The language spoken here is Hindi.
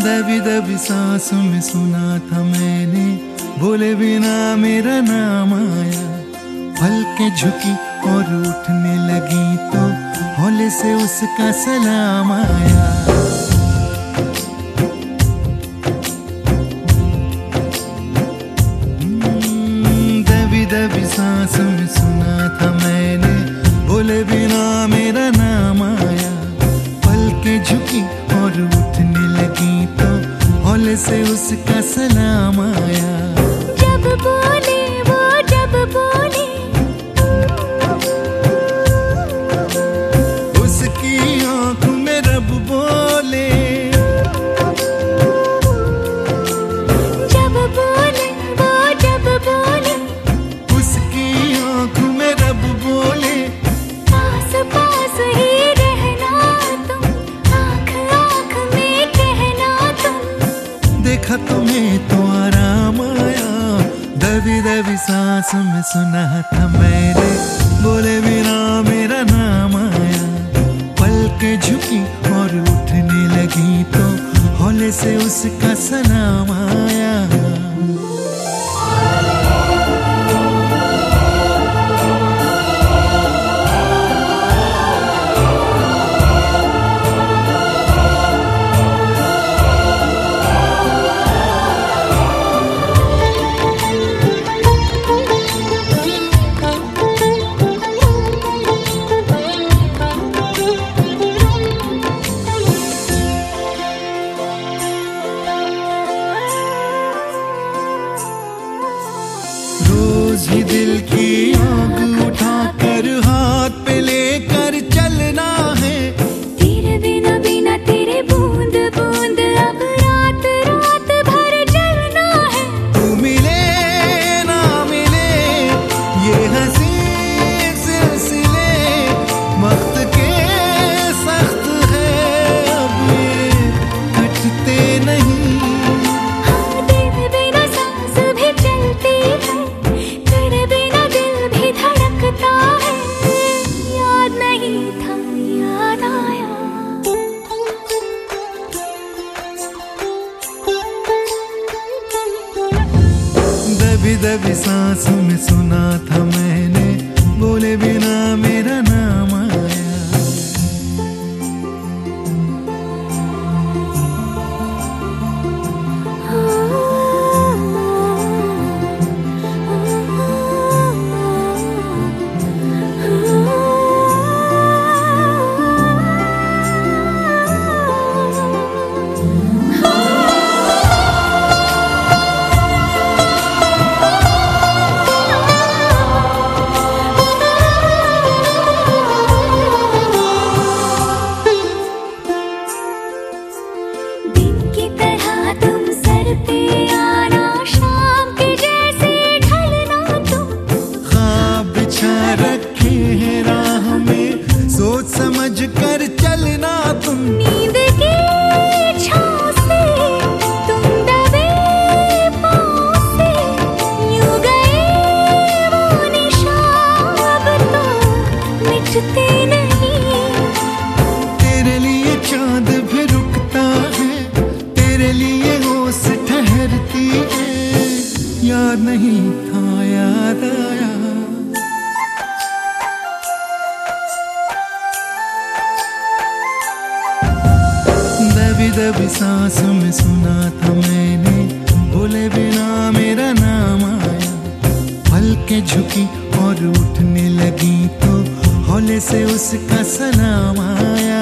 दबी दबी सांसों में सुना था मैंने, बोले बिना मेरा नाम आया। पलकें झुकी और उठने लगी तो हौले से उसका सलाम आया। दबी दबी सांसों में सुना था मैंने, बोले बिना मेरा नाम आया। पलकें झुकी और उठने लगी तो हौले से उसका सलाम आया। जब बोले वो जब बोले, उसकी आंख में रब बोले। जब बोले वो जब बोले, उसकी आंख में रब बोले। पास पास ही रहना तुम, आँख आँख में कहना तुम। देखा तुम्हें तो आराम आया। दबी दबी सांसों में सुना था मैंने, बोले बिना मेरा नाम आया। पलकें झुकी और उठने लगी तो हौले से उसका सलाम आया। रोज ही दिल की आग उठाकर हाथ पे लेकर चलना है। तेरे बिना बिना तेरे बूंद बूंद अब रात रात भर जलना है। तू मिले ना मिले ये हंसी सिलसिले वक्त के सख्त है, अब ये कटते नहीं। तेरे बिना सांस भी चलती है, तेरे बिना दिल भी धड़कता है। याद नहीं था याद आया। दबी दबी सांसों में सुना था मैंने, बोले बिना मेरा नाम आया। दिन की तरह तुम सर पे आना, शाम के जैसे ढलना तुम। ख्वाब बिछा रखे हैं राह में, सोच समझ कर चलना तुम। नींद की छाँव से तुम दबे पाँव से, यूं गए वो निशान अब तो मिटते नहीं। तेरे लिए चांद भी रुकता है, तेरे लिए होश ठहरती है। याद नहीं था याद आया। दबी दबी सांसों में सुना था मैंने, बोले बिना मेरा नाम आया। पलकें झुकी और उठने लगी तो हौले से उसका सलाम आया।